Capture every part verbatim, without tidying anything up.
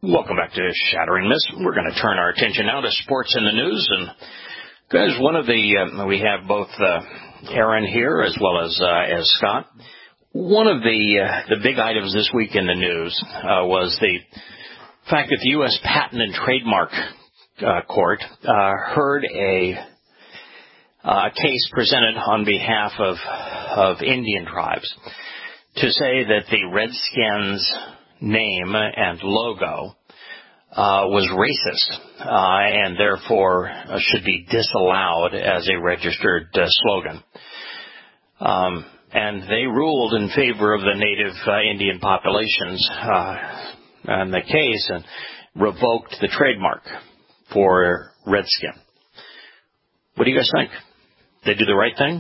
Welcome back to Shattering Myths. We're going to turn our attention now to sports in the news. And guys, one of the, uh, we have both uh, Aaron here as well as uh, as Scott. One of the uh, the big items this week in the news uh, was the fact that the U S Patent and Trademark uh, Court uh, heard a uh, case presented on behalf of, of Indian tribes to say that the Redskins name and logo uh, was racist uh, and therefore uh, should be disallowed as a registered uh, slogan. Um, and they ruled in favor of the native uh, Indian populations uh, on the case and revoked the trademark for Redskin. What do you guys think? They do the right thing?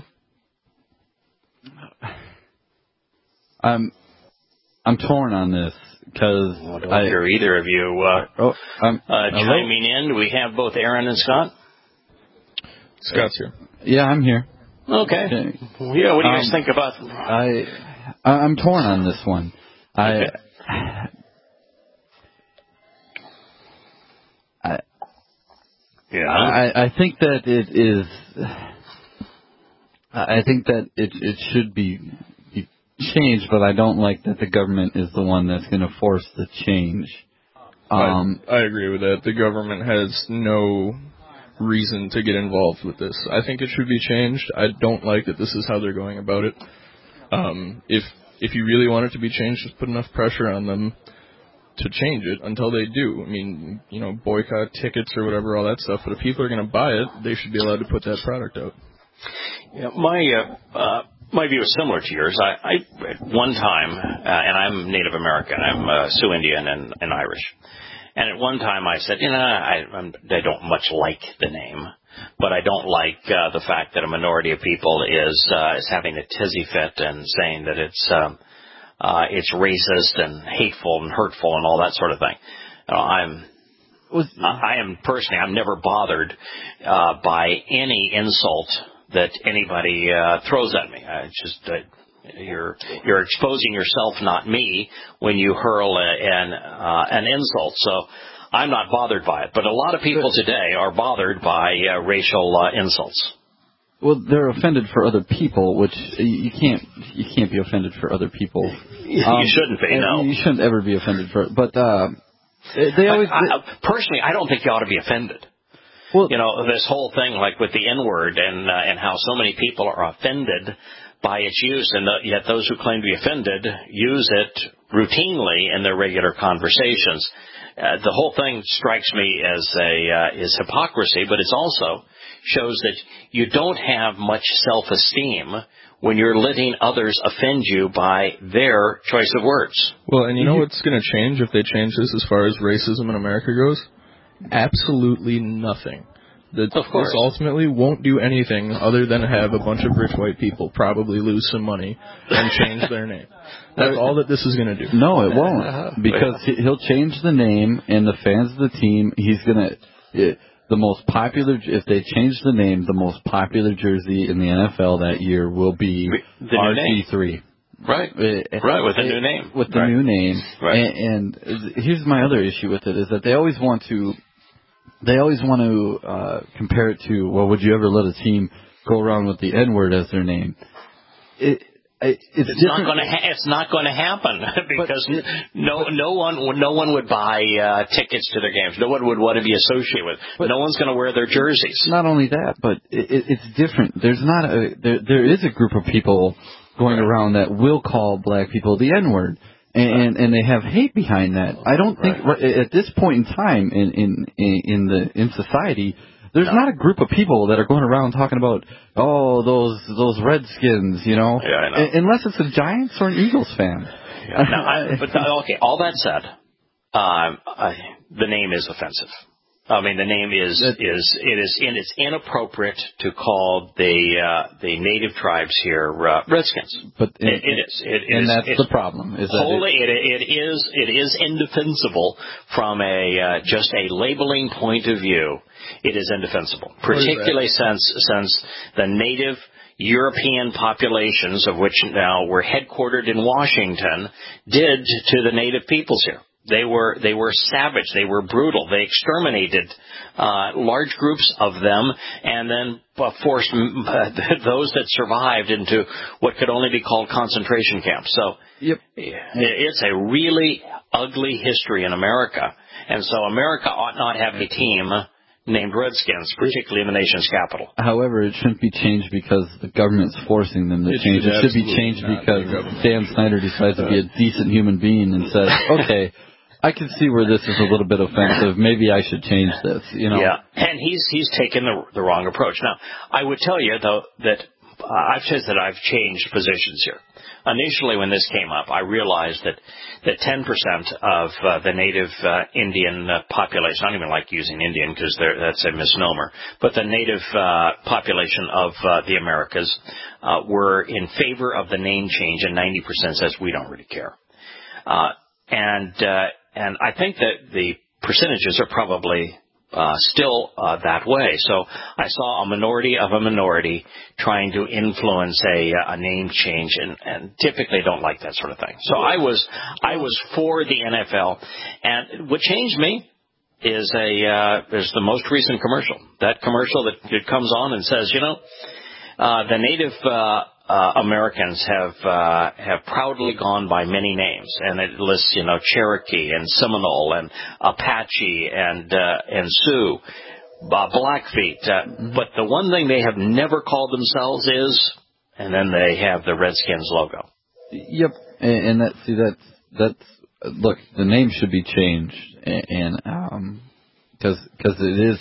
I'm I'm torn on this because well, I don't hear either of you uh, oh, um, uh, chiming in. We have both Aaron and Scott. Scott's here. Yeah, I'm here. Okay. okay. Yeah. What do you guys um, think about? I I'm torn on this one. I. Okay. I Yeah. I, I think that it is. I think that it it should be. Change, but I don't like that the government is the one that's going to force the change. Um, I, I agree with that. The government has no reason to get involved with this. I think it should be changed. I don't like that this is how they're going about it. Um, if if you really want it to be changed, just put enough pressure on them to change it until they do. I mean, you know, boycott tickets or whatever, all that stuff. But if people are going to buy it, they should be allowed to put that product out. Yeah, my uh, uh, my view is similar to yours. I, I at one time, uh, and I'm Native American, I'm uh, Sioux Indian and, and Irish, and at one time I said, you know, I, I'm, I don't much like the name, but I don't like uh, the fact that a minority of people is uh, is having a tizzy fit and saying that it's um, uh, it's racist and hateful and hurtful and all that sort of thing. You know, I'm. I am personally, I'm never bothered uh, by any insult that anybody uh, throws at me. I just uh, you're you're exposing yourself, not me, when you hurl a, an uh, an insult. So I'm not bothered by it. But a lot of people today are bothered by uh, racial uh, insults. Well, they're offended for other people, which you can't you can't be offended for other people. You um, shouldn't be. No, you shouldn't ever be offended for. But uh, they always. I, I, personally, I don't think you ought to be offended. Well, you know, this whole thing, like with the N-word and uh, and how so many people are offended by its use, and the, yet those who claim to be offended use it routinely in their regular conversations. Uh, the whole thing strikes me as a uh, is hypocrisy, but it also shows that you don't have much self-esteem when you're letting others offend you by their choice of words. Well, and you know what's going to change if they change this as far as racism in America goes? Absolutely nothing. That of course. This ultimately won't do anything other than have a bunch of rich white people probably lose some money and change their name. That's all that this is going to do. No, it won't. Because he'll change the name and the fans of the team, he's going to... The most popular, if they change the name, the most popular jersey in the N F L that year will be R G three. Right, right, with the new name. With the right. new name. Right. And, and here's my other issue with it, is that they always want to, they always want to uh, compare it to, well, would you ever let a team go around with the N-word as their name? It, It's, it's not going to. Ha- it's not going to happen because but, no, no one, no one would buy uh, tickets to their games. No one would want to be associated with. But no one's going to wear their jerseys. Not only that, but it, it's different. There's not a. There, there is a group of people going right. around that will call black people the N-word, and right. and, and they have hate behind that. I don't think right. at this point in time in in in the in society. There's no. not a group of people that are going around talking about, oh, those those Redskins, you know, yeah, I know. A- unless it's a Giants or an Eagles fan. Yeah, no, I, but okay, all that said, um, I, the name is offensive. I mean, the name is it, is it is in it's inappropriate to call the uh, the native tribes here uh, Redskins. But it, it, it is, it, and is, that's it's the problem. Is that wholly, it, it, it is it is indefensible from a uh, just a labeling point of view. It is indefensible, particularly since since the native European populations, of which now were headquartered in Washington, did to the native peoples here. They were they were savage. They were brutal. They exterminated uh, large groups of them, and then uh, forced uh, those that survived into what could only be called concentration camps. So, yep. it's a really ugly history in America, and so America ought not have a team named Redskins, particularly in the nation's capital. However, it shouldn't be changed because the government's forcing them to it change. Should it should be changed because Dan Snyder decides to be a decent human being and says, okay, I can see where this is a little bit offensive. Maybe I should change this, you know. Yeah, and he's he's taken the the wrong approach. Now, I would tell you, though, that uh, I've said that I've changed positions here. Initially, when this came up, I realized that that ten percent of uh, the native uh, Indian uh, population, I don't even like using Indian because that's a misnomer, but the native uh, population of uh, the Americas uh, were in favor of the name change, and ninety percent says we don't really care. Uh, and uh, and I think that the percentages are probably Uh, still uh, that way. So I saw a minority of a minority trying to influence a, a name change, and, and typically don't like that sort of thing. So I was I was for the N F L, and what changed me is a uh, is the most recent commercial. That commercial that, that comes on and says, you know, uh, the Native uh, uh, Americans have uh, have proudly gone by many names, and it lists, you know, Cherokee and Seminole and Apache and uh, and Sioux, uh, Blackfeet. Uh, mm-hmm. But the one thing they have never called themselves is, and then they have the Redskins logo. Yep, and, and that see that's that's look, the name should be changed, and, and um, because because it is.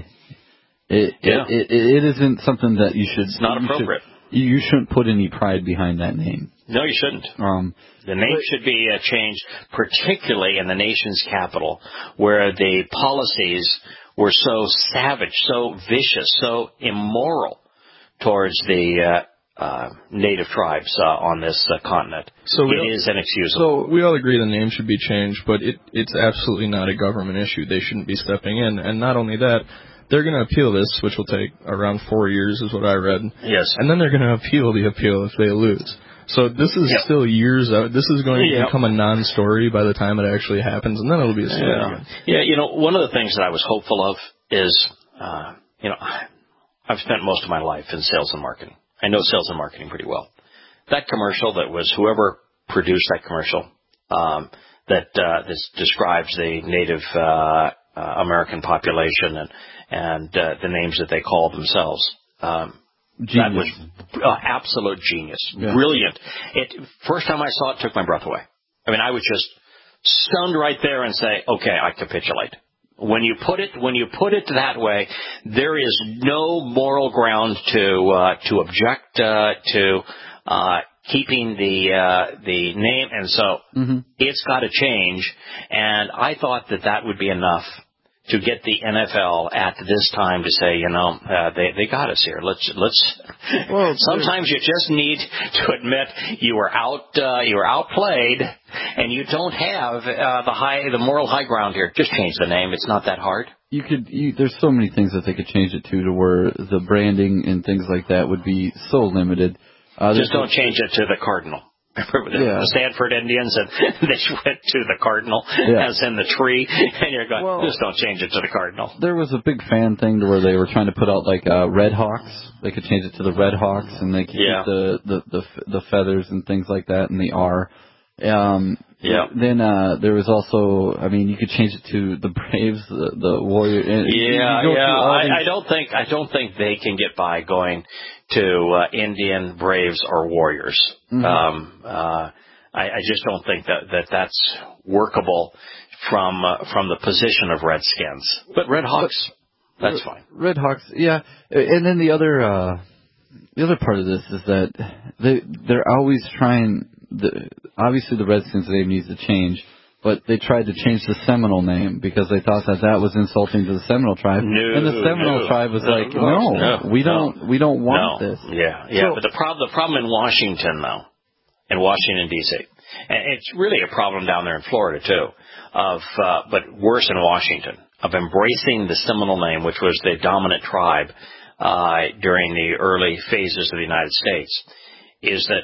It, yeah. it, it it isn't something that you should. It's not appropriate. You, should, you shouldn't put any pride behind that name. No, you shouldn't. Um, the name should be uh, changed, particularly in the nation's capital, where the policies were so savage, so vicious, so immoral towards the uh, uh, native tribes uh, on this uh, continent. So it all, is inexcusable. So we all agree the name should be changed, but it, it's absolutely not a government issue. They shouldn't be stepping in, and not only that. They're going to appeal this, which will take around four years, is what I read. Yes. And then they're going to appeal the appeal if they lose. So this is yep. still years out. This is going to yep. become a non-story by the time it actually happens, and then it'll be a story yeah. again. Yeah, you know, one of the things that I was hopeful of is, uh, you know, I've spent most of my life in sales and marketing. I know sales and marketing pretty well. That commercial that was whoever produced that commercial um, that uh, this describes the Native uh, uh, American population and and uh, the names that they call themselves. Um, that was uh, absolute genius. Yeah. Brilliant. It first time I saw it, took my breath away. I mean, I was just stunned right there and say, okay, I capitulate. When you put it, when you put it that way, there is no moral ground to uh, to object uh, to uh, keeping the uh, the name, and so mm-hmm. it's got to change. And I thought that that would be enough to get the N F L at this time to say, you know, uh, they they got us here. Let's let's. Well, sometimes you just need to admit you were out uh, you were outplayed, and you don't have uh, the high the moral high ground here. Just change the name. It's not that hard. You could. You, there's so many things that they could change it to, to where the branding and things like that would be so limited. Uh, just don't change it to the Cardinal. The yeah. Stanford Indians, and they went to the Cardinal, yeah. as in the tree, and you're going, well, just don't change it to the Cardinal. There was a big fan thing to where they were trying to put out like uh, Red Hawks. They could change it to the Red Hawks, and they could yeah. keep the, the, the, the feathers and things like that, and the R. Um, yeah. Then uh, there was also, I mean, you could change it to the Braves, the, the Warriors. Yeah, yeah. I, I don't think I don't think they can get by going to uh, Indian, Braves, or Warriors. Mm-hmm. Um, uh, I, I just don't think that, that that's workable from uh, from the position of Redskins. But Red Hawks, but, that's fine. Red Hawks, yeah. And then the other uh, the other part of this is that they they're always trying. The, obviously, the Redskins name needs to change. But they tried to change the Seminole name because they thought that that was insulting to the Seminole tribe. No, and the Seminole no, tribe was no, like, no, no, we don't, no, we don't want no. this. Yeah, yeah. So, but the problem, the problem in Washington, though, in Washington D C, and it's really a problem down there in Florida too, of, uh, but worse in Washington, of embracing the Seminole name, which was the dominant tribe uh, during the early phases of the United States, is that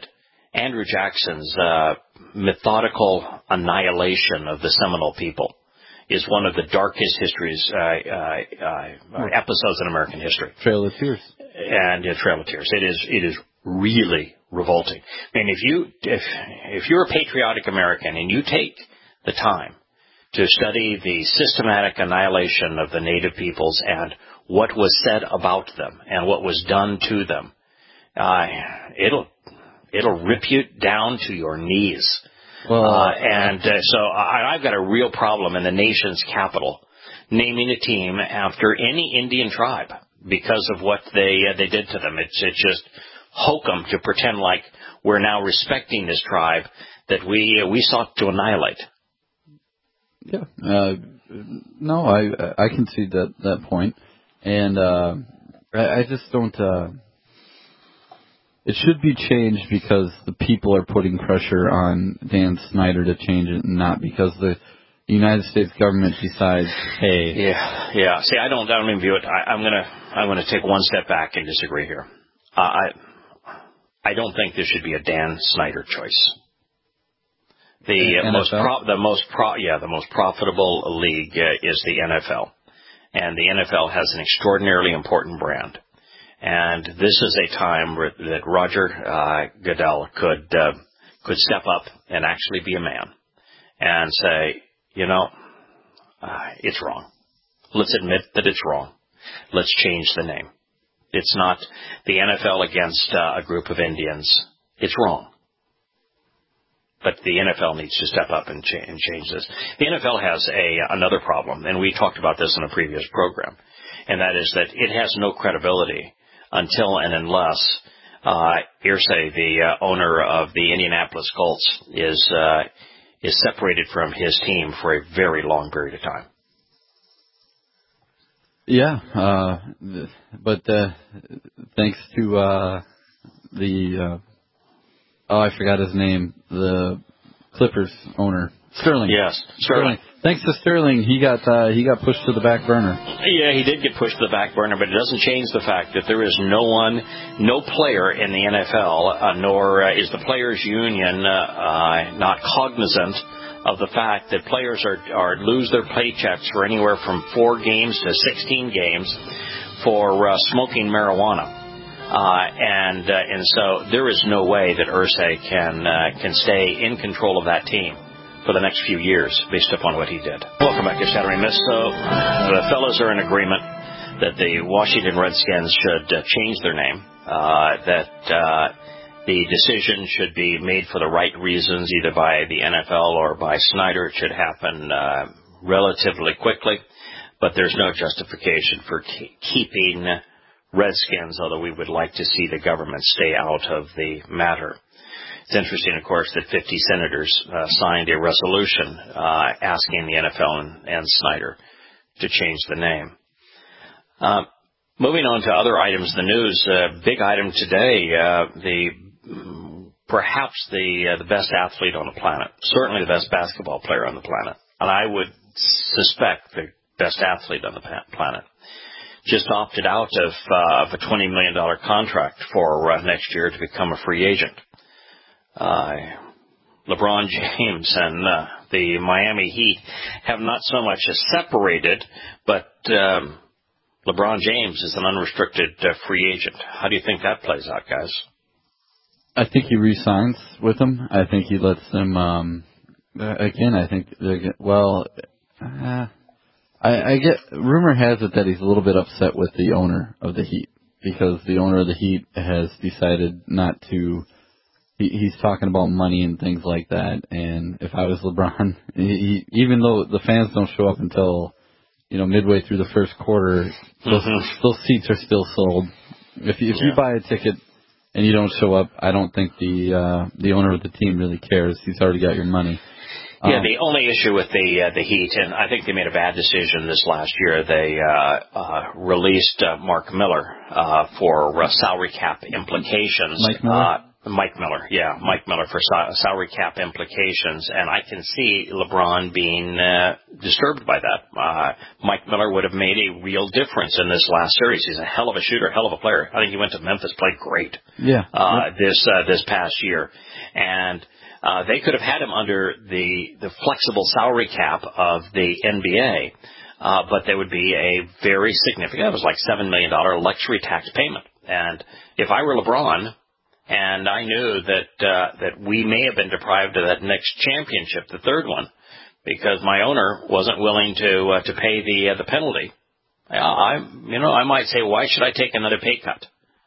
Andrew Jackson's uh, methodical annihilation of the Seminole people is one of the darkest histories, uh, uh, uh, episodes in American history. Trail of Tears. And uh, Trail of Tears. It is, it is really revolting. I mean, if you, if, if you're a patriotic American and you take the time to study the systematic annihilation of the native peoples and what was said about them and what was done to them, uh, it'll, it'll rip you down to your knees. Well, uh, and uh, so I, I've got a real problem in the nation's capital naming a team after any Indian tribe because of what they uh, they did to them. It's it's just hokum to pretend like we're now respecting this tribe that we uh, we sought to annihilate. Yeah. Uh, no, I I can see that that point, and uh, I, I just don't. Uh, It should be changed because the people are putting pressure on Dan Snyder to change it, not because the United States government decides, hey. Yeah, yeah. See, I don't, I don't even view it. I, I'm gonna, I'm gonna take one step back and disagree here. Uh, I, I don't think there should be a Dan Snyder choice. The uh, most, pro, the most pro, yeah, the most profitable league uh, is the N F L, and the N F L has an extraordinarily important brand. And this is a time where, that Roger uh, Goodell could uh, could step up and actually be a man and say, you know, uh, it's wrong. Let's admit that it's wrong. Let's change the name. It's not the N F L against uh, a group of Indians. It's wrong. But the N F L needs to step up and, cha- and change this. The N F L has a another problem, and we talked about this in a previous program, and that is that it has no credibility until and unless uh, Irsay, the uh, owner of the Indianapolis Colts, is uh, is separated from his team for a very long period of time. Yeah, uh, but uh, thanks to uh, the uh, oh, I forgot his name, the Clippers owner, Sterling. Yes, Sterling. Sterling. Thanks to Sterling, he got uh, he got pushed to the back burner. Yeah, he did get pushed to the back burner, but it doesn't change the fact that there is no one, no player in the N F L, uh, nor uh, is the players' union uh, uh, not cognizant of the fact that players are, are lose their paychecks for anywhere from four games to sixteen games for uh, smoking marijuana. Uh, and uh, and so there is no way that Irsay can uh, can stay in control of that team for the next few years based upon what he did. Welcome back to Saturday Miss. So the fellows are in agreement that the Washington Redskins should uh, change their name, uh, that uh, the decision should be made for the right reasons, either by the N F L or by Snyder. It should happen uh, relatively quickly, but there's no justification for ke- keeping Redskins, although we would like to see the government stay out of the matter. It's interesting, of course, that fifty senators uh, signed a resolution uh, asking the N F L and, and Snyder to change the name. Uh, moving on to other items in the news, uh, big item today, uh, the perhaps the uh, the best athlete on the planet, certainly the best basketball player on the planet, and I would suspect the best athlete on the planet, just opted out of, uh, of a twenty million dollars contract for uh, next year to become a free agent. Uh, LeBron James and uh, the Miami Heat have not so much as separated, but um, LeBron James is an unrestricted uh, free agent. How do you think that plays out, guys? I think he re-signs with them. I think he lets them, um, again, I think, well, uh, I, I get, rumor has it that he's a little bit upset with the owner of the Heat, because the owner of the Heat has decided not to. He's talking about money and things like that, and if I was LeBron, he, even though the fans don't show up until, you know, midway through the first quarter, those, mm-hmm. those seats are still sold. If you, if yeah. you buy a ticket and you don't show up, I don't think the uh, the owner of the team really cares. He's already got your money. Yeah, um, the only issue with the uh, the Heat, and I think they made a bad decision this last year, they uh, uh, released uh, Mark Miller uh, for uh, salary cap implications. Mike Miller? Uh, Mike Miller, yeah, Mike Miller for salary cap implications, and I can see LeBron being uh, disturbed by that. Uh, Mike Miller would have made a real difference in this last series. He's a hell of a shooter, hell of a player. I think he went to Memphis, played great. Yeah. Uh, yep. This uh, this past year, and uh, they could have had him under the the flexible salary cap of the N B A, uh, but there would be a very significant. It was like seven million dollar luxury tax payment, and if I were LeBron. And I knew that uh, that we may have been deprived of that next championship, the third one, because my owner wasn't willing to uh, to pay the uh, the penalty. I, I, you know, I might say, why should I take another pay cut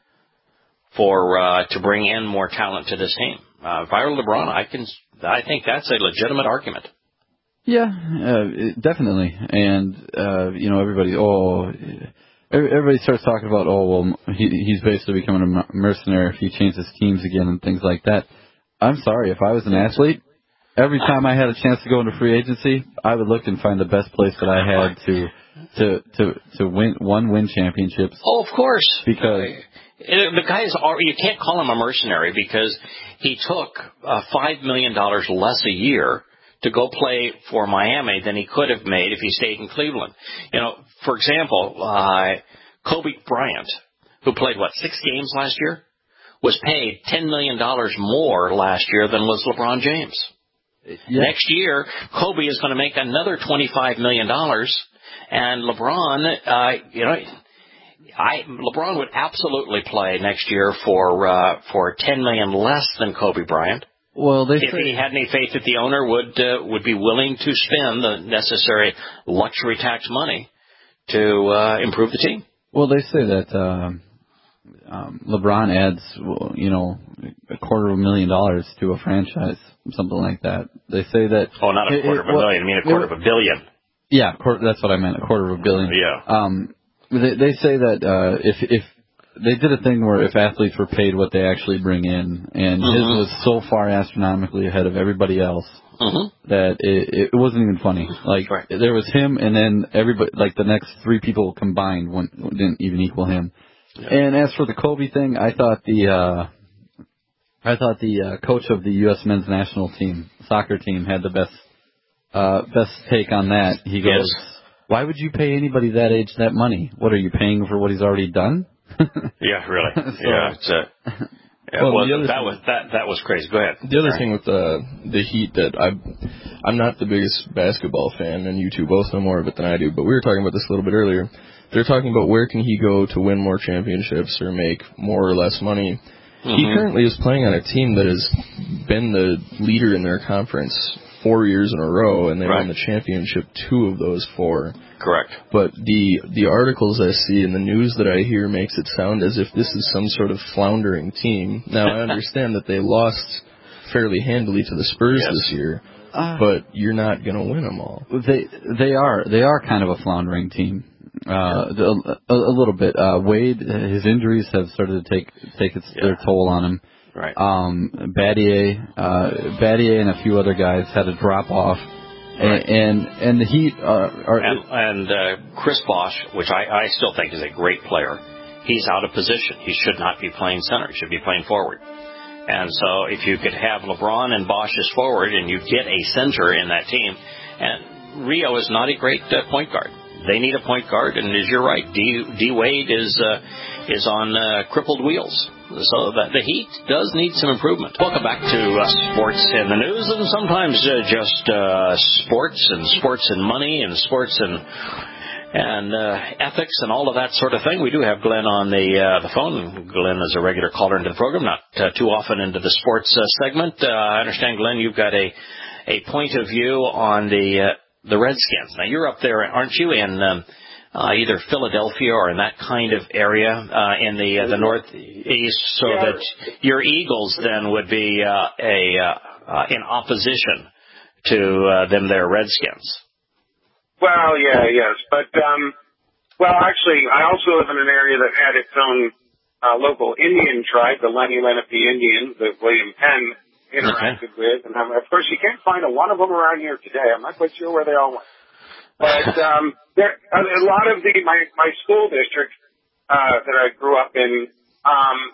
for uh, to bring in more talent to this team? Uh, if I were LeBron, I can, I think that's a legitimate argument. Yeah, uh, definitely. And uh, you know, everybody, oh. Everybody starts talking about, oh, well, he, he's basically becoming a mercenary if he changes teams again and things like that. I'm sorry, if I was an athlete, every time I had a chance to go into free agency, I would look and find the best place that I had to to to to win one win championships. Oh, of course, because the guy is already, you can't call him a mercenary because he took uh, five million dollars less a year to go play for Miami than he could have made if he stayed in Cleveland. You know, for example, uh, Kobe Bryant, who played, what, six games last year, was paid ten million dollars more last year than was LeBron James. Yeah. Next year, Kobe is going to make another twenty-five million dollars, and LeBron, uh, you know, I, LeBron would absolutely play next year for uh, for ten million dollars less than Kobe Bryant. Well, they if say, he had any faith that the owner would uh, would be willing to spend the necessary luxury tax money to uh, improve the team. Well, they say that um, um, LeBron adds, you know, a quarter of a million dollars to a franchise, something like that. They say that. Oh, not a quarter it, of a well, million. I mean a quarter it, of a billion. Yeah, quarter, that's what I meant. A quarter of a billion. Yeah. Um, they, they say that uh, if if they did a thing where if athletes were paid what they actually bring in, and mm-hmm. his was so far astronomically ahead of everybody else mm-hmm. that it, it wasn't even funny. Like right. there was him, and then everybody, like the next three people combined, went, didn't even equal him. Yeah. And as for the Kobe thing, I thought the uh, I thought the uh, coach of the U S men's national team, soccer team, had the best uh, best take on that. He goes, yes. "Why would you pay anybody that age that money? What are you paying for? What he's already done?" Yeah, really. so, yeah, it's uh, yeah, well, well, that thing, was that that was crazy. Go ahead. The other Sorry. thing with the the Heat that I I'm not the biggest basketball fan, and you two both know more of it than I do. But we were talking about this a little bit earlier. They're talking about where can he go to win more championships or make more or less money. Mm-hmm. He currently is playing on a team that has been the leader in their conference four years in a row, and they right. won the championship two of those four. Correct. But the the articles I see and the news that I hear makes it sound as if this is some sort of floundering team. Now, I understand that they lost fairly handily to the Spurs yes. this year, uh, but you're not going to win them all. They they are they are kind of a floundering team. Uh, a, a, a little bit. Uh, Wade, his injuries have started to take take its, yeah. their toll on him. Right. Um, Battier, uh, Battier and a few other guys had to drop off. Right. And, and and the Heat are, are and, and uh, Chris Bosh, which I, I still think is a great player, he's out of position. He should not be playing center. He should be playing forward. And so if you could have LeBron and Bosh as forward, and you get a center in that team, and Rio is not a great uh, point guard. They need a point guard, and as you're right, D, D Wade is uh, is on uh, crippled wheels. So the, the Heat does need some improvement. Welcome back to uh, Sports in the News, and sometimes uh, just uh, sports and sports and money and sports and and uh, ethics and all of that sort of thing. We do have Glenn on the uh, the phone. Glenn is a regular caller into the program, not uh, too often into the sports uh, segment. Uh, I understand, Glenn, you've got a a point of view on the uh, the Redskins. Now, you're up there, aren't you, in um, uh, either Philadelphia or in that kind of area uh, in the uh, the northeast, so yeah. that your Eagles then would be uh, a uh, uh, in opposition to uh, them, their Redskins. Well, yeah, yes, but um, well, actually, I also live in an area that had its own uh, local Indian tribe, the Lenni Lenape Indians, that William Penn interacted okay. with, and um, of course you can't find a one of them around here today. I'm not quite sure where they all went, but um, there a lot of the my my school district uh, that I grew up in um,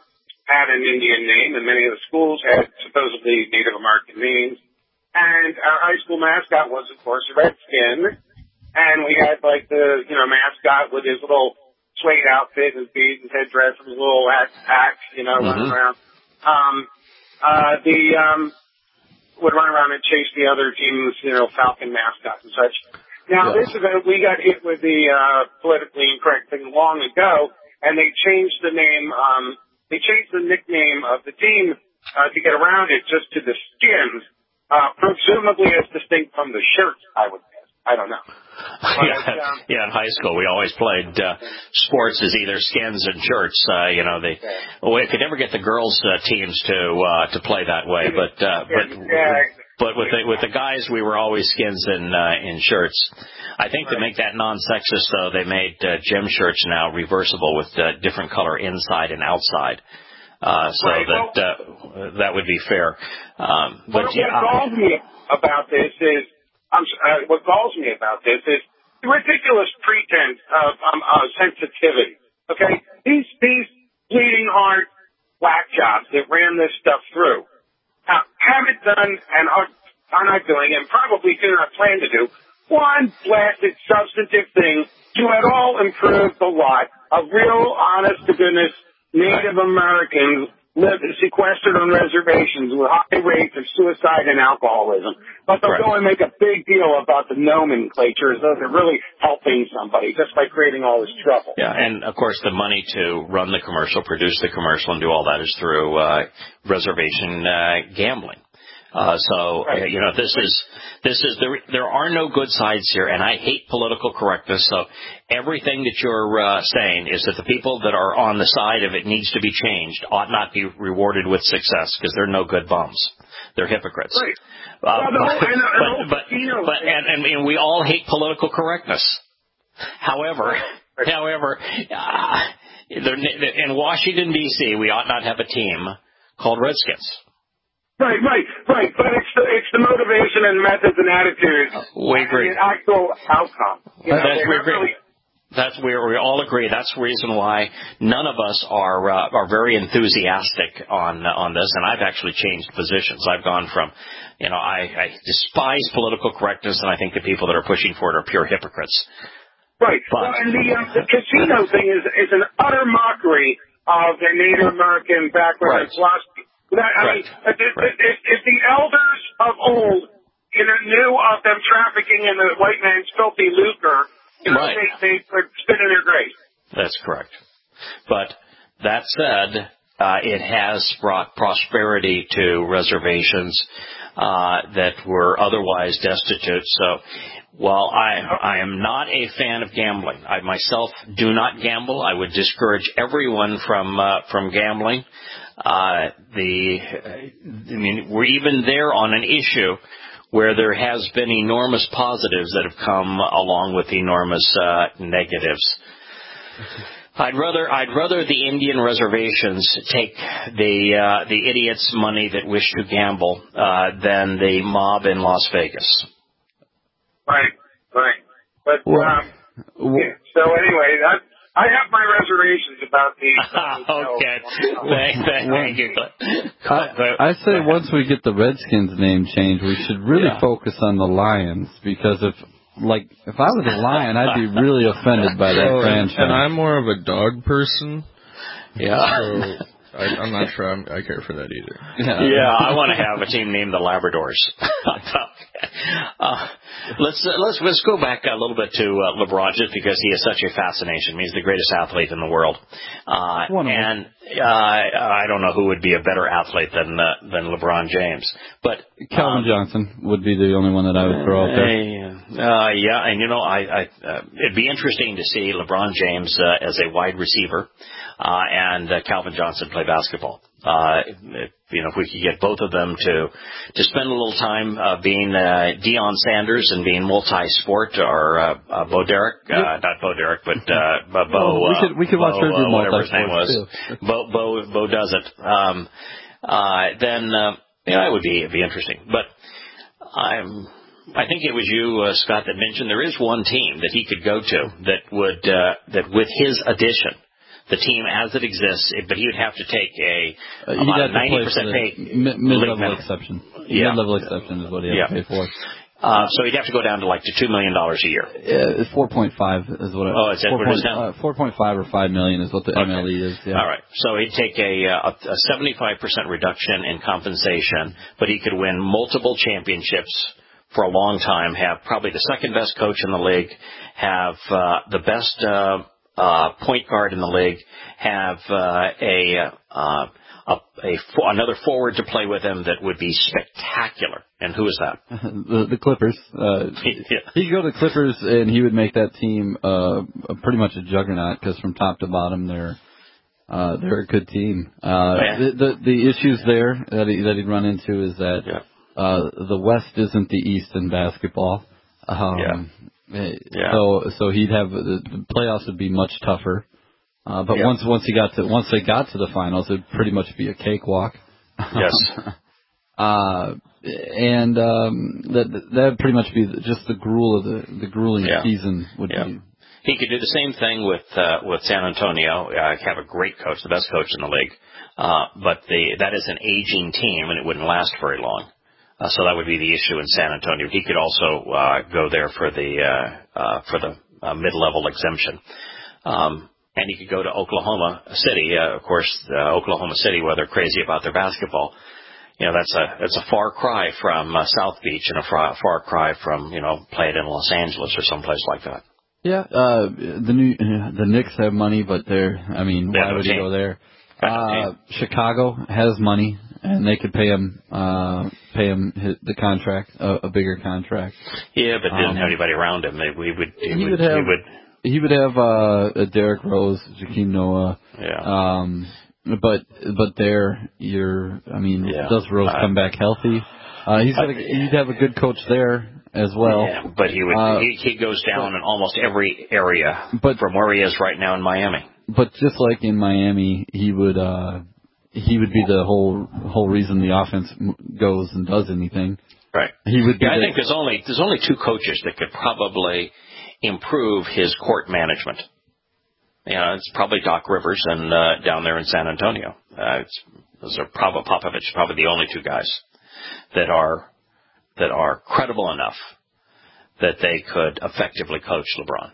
had an Indian name, and many of the schools had supposedly Native American names. And our high school mascot was, of course, a redskin. And we had, like, the, you know, mascot with his little suede outfit, his beads, his headdress, his little axe, axe you know, mm-hmm. running around. Um, uh, the, um, would run around and chase the other team's, you know, Falcon mascot and such. Now, yeah. this is a, we got hit with the, uh, politically incorrect thing long ago, and they changed the name, um, they changed the nickname of the team, uh, to get around it just to the Skins, uh, presumably as distinct from the shirts, I would guess. I don't know. But, yeah, um, yeah, in high school we always played uh, sports as either skins and shirts. Uh, you know, they well, we could never get the girls' uh, teams to uh, to play that way, but uh, but yeah, but with the, with the guys we were always skins and uh, in shirts. I think right. to make that non-sexist though, they made uh, gym shirts now reversible with uh, different color inside and outside. Uh, so right. that uh, that would be fair. Um, but what, yeah, what galls me about this is. I'm, uh, what galls me about this is the ridiculous pretense of um, uh, sensitivity. Okay, these these bleeding heart whack jobs that ran this stuff through uh, haven't done and are, are not doing, and probably do not plan to do one blasted substantive thing to at all improve the lot of real, honest to goodness Native Americans live sequestered on reservations with high rates of suicide and alcoholism. But they'll right. go and make a big deal about the nomenclature as though they're really helping somebody just by creating all this trouble. Yeah, and of course the money to run the commercial, produce the commercial, and do all that is through uh, reservation uh, gambling. Uh, so, right. you know, this is, this is, there, there are no good sides here, and I hate political correctness, so everything that you're, uh, saying is that the people that are on the side of it needs to be changed, ought not be rewarded with success, because they're no good bums. They're hypocrites. Right. Uh, well, the whole, but, and, and but, but, you know, but, and, and, and we all hate political correctness. However, right. however, uh, in Washington, D C, we ought not have a team called Redskins. Right, right, right. But it's the, it's the motivation and methods and attitudes. Uh, we agree. And the actual outcome. You know, that's, we agree. Really... That's where we all agree. That's the reason why none of us are uh, are very enthusiastic on uh, on this. And I've actually changed positions. I've gone from, you know, I, I despise political correctness, and I think the people that are pushing for it are pure hypocrites. Right. But, well, and the, um, the casino thing is is an utter mockery of their Native American background and right. philosophy. That, I right. mean, if, right. if, if the elders of old, you know, knew of them trafficking in the white man's filthy lucre, you know, right. they, they would spit in their grave. That's correct. But that said, uh, it has brought prosperity to reservations uh, that were otherwise destitute. So while I, I am not a fan of gambling, I myself do not gamble. I would discourage everyone from uh, from gambling. Uh, the, I mean, we're even there on an issue where there has been enormous positives that have come along with enormous uh, negatives. I'd rather I'd rather the Indian reservations take the uh, the idiots' money that wish to gamble uh, than the mob in Las Vegas. Right, right. But well, um, well, yeah. So anyway, that. I have my reservations about these. Uh, okay. Thank, thank you. I, I say once we get the Redskins name changed, we should really yeah. focus on the Lions, because if, like, if I was a Lion, I'd be really offended by that oh, franchise. And I'm more of a dog person. Yeah. So I, I'm not sure I'm, I care for that either. Yeah, yeah I want to have a team named the Labradors. uh, let's, uh, let's let's go back a little bit to uh, LeBron, just because he is such a fascination. He's the greatest athlete in the world, uh, and uh, I don't know who would be a better athlete than uh, than LeBron James. But Calvin um, Johnson would be the only one that I would throw out there. Uh, yeah, and you know, I, I uh, it'd be interesting to see LeBron James uh, as a wide receiver. Uh, and uh, Calvin Johnson play basketball. Uh, if, you know, if we could get both of them to to spend a little time uh, being uh, Deion Sanders and being multi-sport, or uh, uh, Bo Derek, uh, yep. not Bo Derek, but uh, Bo. Oh, we could we could Bo, watch her do uh, whatever his name multi-sport was. Bo Bo Bo does it. Um, uh, then uh, yeah, it would be it'd be interesting. But I'm. I think it was you, uh, Scott, that mentioned there is one team that he could go to that would uh, that with his addition, the team as it exists, but he would have to take a uh, about a ninety percent pay mid-level exception. Yeah. Mid-level exception is what he had yeah. to pay for. Uh, so he'd have to go down to like to two million dollars a year. Uh, four point five is what. It, oh, is that what it is now? Uh, four point five or five million is what the okay. M L E is. Yeah. All right. So he'd take a, a, a seventy-five percent reduction in compensation, but he could win multiple championships for a long time. Have probably the second best coach in the league. Have uh, the best uh, uh, point guard in the league. Have uh, a. Uh, A, a, another forward to play with him that would be spectacular. And who is that? the, the Clippers. Uh, yeah. He'd go to the Clippers, and he would make that team uh, pretty much a juggernaut because from top to bottom, they're uh, they're a good team. Uh, yeah. the, the the issues there that he, that he'd run into is that yeah. uh, the West isn't the East in basketball. Um, yeah. yeah. So so he'd have the, the playoffs would be much tougher. Uh, but yep. once once he got to once they got to the finals, it'd pretty much be a cakewalk. Yes. uh, and um, that that'd pretty much be just the gruel of the the grueling yeah. season would yeah. be. He could do the same thing with uh, with San Antonio. Uh, have a great coach, the best coach in the league, uh, but the that is an aging team, and it wouldn't last very long. Uh, so that would be the issue in San Antonio. He could also uh, go there for the uh, uh, for the uh, mid-level exemption. Um, And he could go to Oklahoma City. Uh, of course, uh, Oklahoma City, where they're crazy about their basketball, you know, that's a that's a far cry from uh, South Beach and a far, far cry from, you know, playing in Los Angeles or someplace like that. Yeah, uh, the new the Knicks have money, but they're I mean, they why no would team. he go there? No Uh, Chicago has money, and they could pay him uh, pay him his, the contract, a, a bigger contract. Yeah, but they didn't um, have anybody around him. They, we would he, he would, would have. he would He would have uh, a Derrick Rose, Jakeem Noah. Yeah. Um, but but there, you're. I mean, yeah. does Rose uh, come back healthy? Uh, he's got. A, he'd have a good coach there as well. Yeah, but he would. Uh, he, he goes down but, in almost every area. But from where he is right now in Miami. But just like in Miami, he would. Uh, he would be the whole whole reason the offense goes and does anything. Right. He would. Be yeah, I the, think there's only there's only two coaches that could probably improve his court management. You know, it's probably Doc Rivers and uh, down there in San Antonio. Uh, it's, those are probably Popovich, probably the only two guys that are that are credible enough that they could effectively coach LeBron.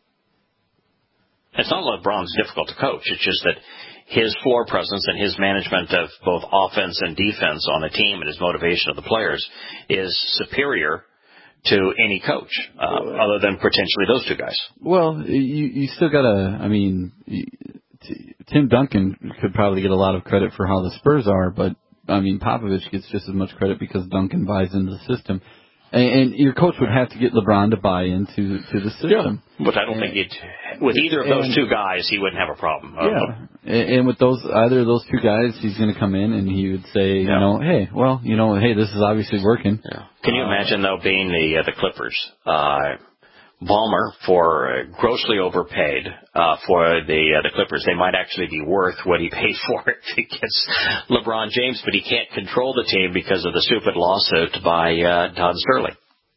It's not that LeBron's difficult to coach. It's just that his floor presence and his management of both offense and defense on a team and his motivation of the players is superior to any coach, uh, other than potentially those two guys. Well, you you still gotta. I mean, Tim Duncan could probably get a lot of credit for how the Spurs are, but I mean, Popovich gets just as much credit because Duncan buys into the system, and, and your coach would have to get LeBron to buy into to the system. Yeah, but I don't and, think it. With either of those and, two guys, he wouldn't have a problem. Yeah, and, and with those either of those two guys, he's going to come in and he would say, yeah. you know, hey, well, you know, hey, this is obviously working. Yeah. Can you imagine though being the uh, the Clippers? Uh, Ballmer for uh, grossly overpaid uh, for the uh, the Clippers. They might actually be worth what he paid for it against LeBron James, but he can't control the team because of the stupid lawsuit by uh, Todd Sterling.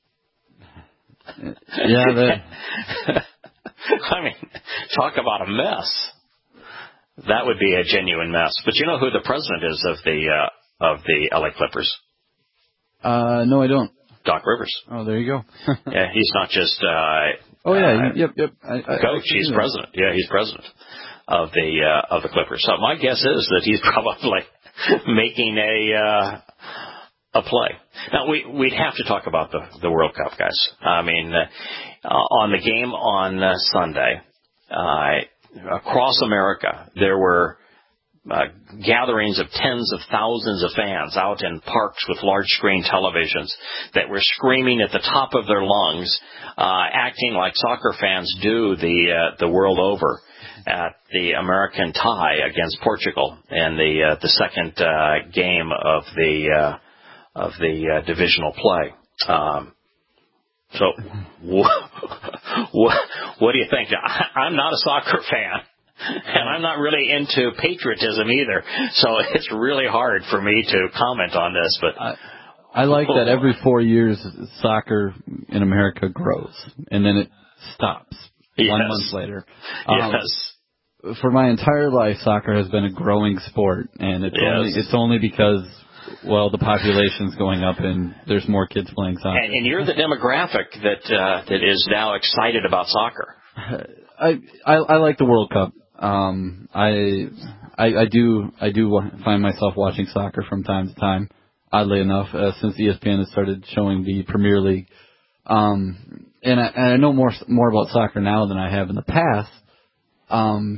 Yeah, I mean, talk about a mess. That would be a genuine mess. But you know who the president is of the uh, of the L A Clippers? Uh, no, I don't. Doc Rivers. Oh, there you go. Yeah, he's not just. Uh, oh yeah, uh, yep, yep. I, I, coach, I he's that. president. Yeah, he's president of the uh, of the Clippers. So my guess is that he's probably making a uh, a play. Now we we'd have to talk about the the World Cup, guys. I mean, uh, on the game on uh, Sunday, uh, across America, there were. Uh, gatherings of tens of thousands of fans out in parks with large screen televisions that were screaming at the top of their lungs, uh, acting like soccer fans do the uh, the world over at the American tie against Portugal in the uh, the second uh, game of the uh, of the uh, divisional play. Um, so, what, what, what do you think? I, I'm not a soccer fan. And I'm not really into patriotism either, so it's really hard for me to comment on this. But I, I like that every four years soccer in America grows, and then it stops yes. one month later. Um, yes. for my entire life, soccer has been a growing sport, and it's yes. only it's only because, well, the population's going up and there's more kids playing soccer. And, and you're the demographic that uh, that is now excited about soccer. I, I I like the World Cup. Um, I, I I do I do find myself watching soccer from time to time. Oddly enough, uh, since E S P N has started showing the Premier League, um, and I, and I know more more about soccer now than I have in the past. Um,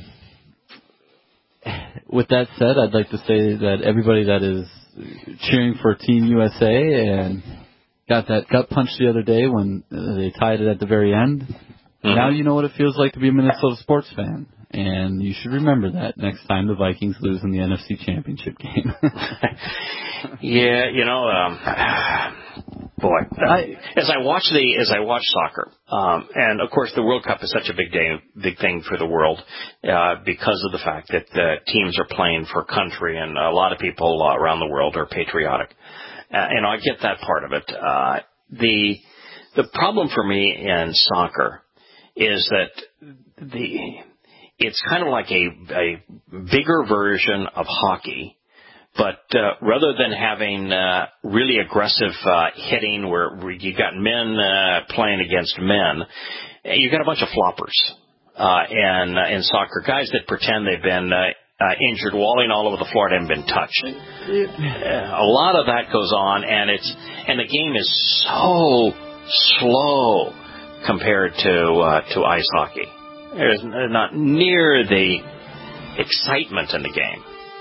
with that said, I'd like to say that everybody that is cheering for Team U S A and got that gut punch the other day when they tied it at the very end, mm-hmm. now you know what it feels like to be a Minnesota sports fan. And you should remember that next time the Vikings lose in the N F C Championship game. yeah, you know, um, boy, I, as I watch the as I watch soccer, um, and of course the World Cup is such a big day, big thing for the world uh, because of the fact that the teams are playing for country, and a lot of people uh, around the world are patriotic, uh, and I get that part of it. Uh, the the problem for me in soccer is that the it's kind of like a, a bigger version of hockey, but uh, rather than having uh, really aggressive uh, hitting where, where you got men uh, playing against men, you got a bunch of floppers uh, and uh, in soccer, guys that pretend they've been uh, uh, injured, walling all over the floor and haven't been touched. Uh, a lot of that goes on, and it's and the game is so slow compared to uh, to ice hockey. There's not near the excitement in the game.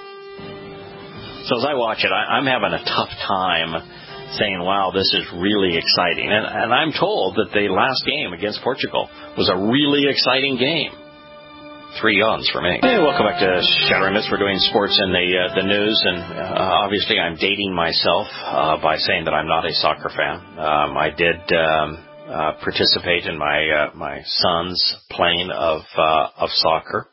So as I watch it, I, I'm having a tough time saying, wow, this is really exciting. And, and I'm told that the last game against Portugal was a really exciting game. Three yawns for me. Hey, welcome back to Shattering Myths. We're doing sports in the uh, the news, and uh, obviously I'm dating myself uh, by saying that I'm not a soccer fan. Um, I did... Um, Uh, participate in my uh, my son's playing of uh, of soccer.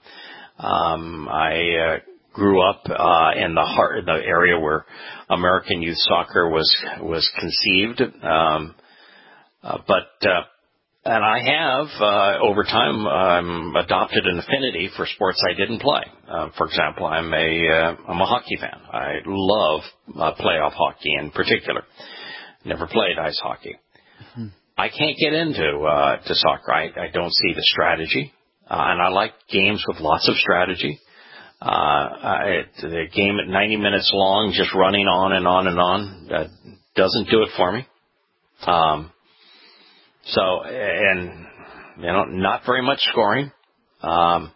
Um, I uh, grew up uh, in the heart, the area where American youth soccer was was conceived. Um, uh, but uh, and I have uh, over time um, adopted an affinity for sports I didn't play. Uh, for example, I'm a uh, I'm a hockey fan. I love uh, playoff hockey in particular. Never played ice hockey. Mm-hmm. I can't get into uh, to soccer. I, I don't see the strategy, uh, and I like games with lots of strategy. Uh, I, the game at ninety minutes long, just running on and on and on, uh, doesn't do it for me. Um, so, and you know, not very much scoring. Um,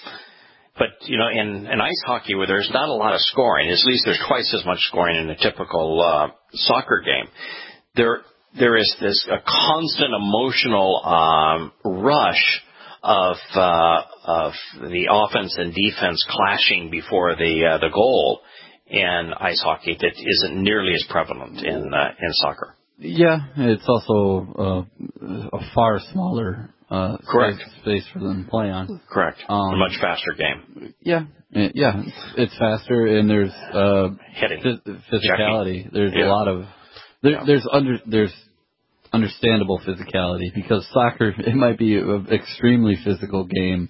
but you know, in, in ice hockey, where there's not a lot of scoring, at least there's twice as much scoring in a typical uh, soccer game. There. There is this a constant emotional um, rush of uh, of the offense and defense clashing before the uh, the goal in ice hockey that isn't nearly as prevalent in uh, in soccer. Yeah, it's also uh, a far smaller uh, Correct. Space, space for them to play on. Correct. Um, a much faster game. Yeah, yeah, it's, it's faster and there's uh, hitting, phys- physicality. Checking. There's yeah. a lot of there, yeah. there's under there's understandable physicality because soccer, it might be an extremely physical game.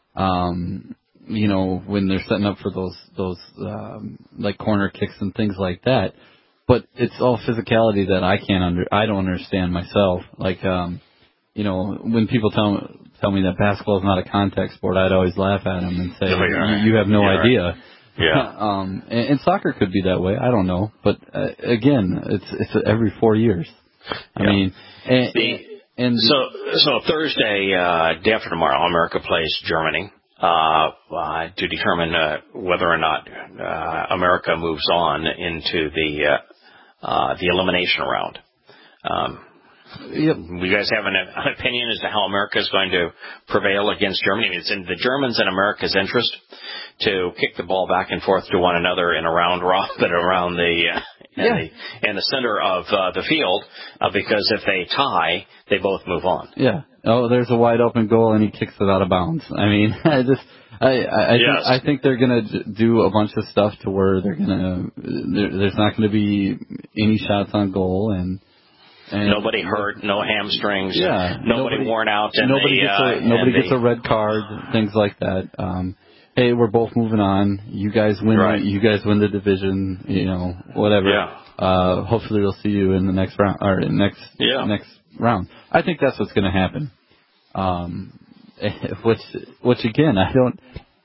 Um, you know, when they're setting up for those those um, like corner kicks and things like that. But it's all physicality that I can't under I don't understand myself. Like, um, you know, when people tell tell me that basketball is not a contact sport, I'd always laugh at them and say, no, you, you have no you're idea. Right. Yeah. um, and, and soccer could be that way. I don't know, but uh, again, it's it's every four years. I yeah. mean, and, the, and so so Thursday, uh, day after tomorrow, America plays Germany uh, uh, to determine uh, whether or not uh, America moves on into the uh, uh, the elimination round. Um, yep. You guys have an, an opinion as to how America is going to prevail against Germany? I mean, it's in the Germans and America's interest to kick the ball back and forth to one another in a round robin around the uh, in, yeah. the, in the center of uh, the field, uh, because if they tie, they both move on. Yeah. Oh, there's a wide open goal and he kicks it out of bounds. I mean, I just, I, I, I, yes. think, I think they're gonna do a bunch of stuff to where they're gonna, there, there's not gonna be any shots on goal and. And nobody hurt, no hamstrings, yeah, nobody, nobody worn out, and nobody the, gets a uh, nobody and gets the, a red card, things like that. Um, hey, we're both moving on. You guys win. Right. The, you guys win the division. You know, whatever. Yeah. Uh, hopefully, we'll see you in the next round or next yeah. next round. I think that's what's going to happen. Um, which which again, I don't.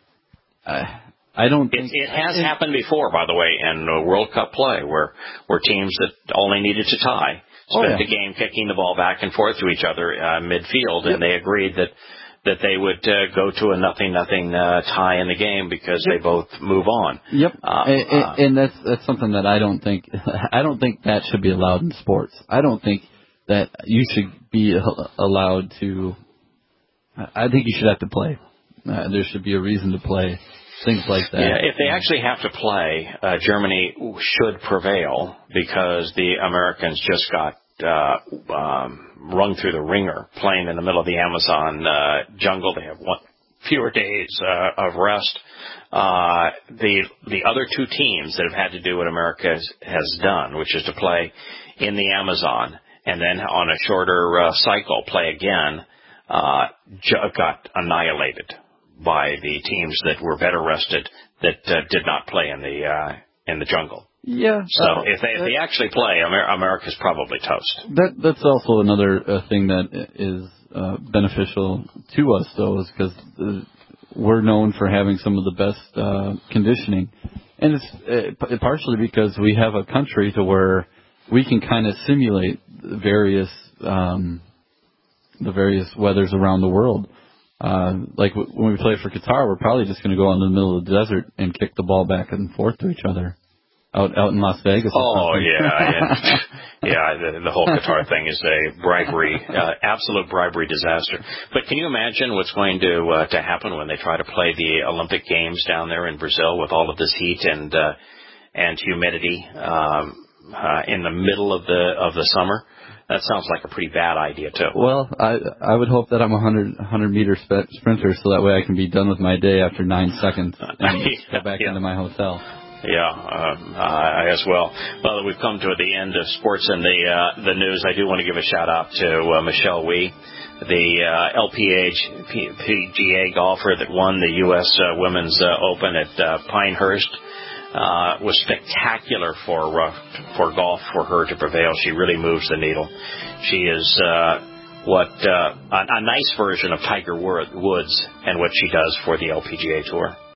I, I don't think it, it has it, happened before, by the way, in uh, World Cup play, where where teams that only needed to tie spent oh, yeah. the game kicking the ball back and forth to each other uh, midfield, yep. and they agreed that that they would uh, go to a nothing nothing uh, tie in the game because yep. they both move on. Yep, uh, and, uh, and that's that's something that I don't think I don't think that should be allowed in sports. I don't think that you should be allowed to. I think you should have to play. Uh, there should be a reason to play. Things like that. Yeah, if they actually have to play, uh, Germany should prevail because the Americans just got uh, um, rung through the ringer playing in the middle of the Amazon uh, jungle. They have one fewer days uh, of rest. Uh, the the other two teams that have had to do what America has, has done, which is to play in the Amazon and then on a shorter uh, cycle play again, uh, got annihilated by the teams that were better rested that uh, did not play in the uh, in the jungle. Yeah. So uh, if they if they actually play, Amer- America's probably toast. That that's also another uh, thing that is uh, beneficial to us, though, is because uh, we're known for having some of the best uh, conditioning, and it's uh, partially because we have a country to where we can kind of simulate various um, the various weathers around the world. Uh, like w- when we play for Qatar, we're probably just going to go out in the middle of the desert and kick the ball back and forth to each other out out in Las Vegas. Oh yeah, yeah, yeah. The, the whole Qatar thing is a bribery, uh, absolute bribery disaster. But can you imagine what's going to uh, to happen when they try to play the Olympic Games down there in Brazil with all of this heat and uh, and humidity um, uh, in the middle of the of the summer? That sounds like a pretty bad idea, too. Well, I I would hope that I'm a one hundred, one hundred meter sp- sprinter so that way I can be done with my day after nine seconds and yeah, go back yeah. into my hotel. Yeah, um, I as well. Well, we've come to the end of sports and the uh, the news. I do want to give a shout-out to uh, Michelle Wie, the uh, L P G A golfer that won the U S Uh, Women's uh, Open at uh, Pinehurst. Uh, was spectacular for uh, for golf for her to prevail. She really moves the needle. She is uh, what uh, a, a nice version of Tiger Woods and what she does for the L P G A Tour.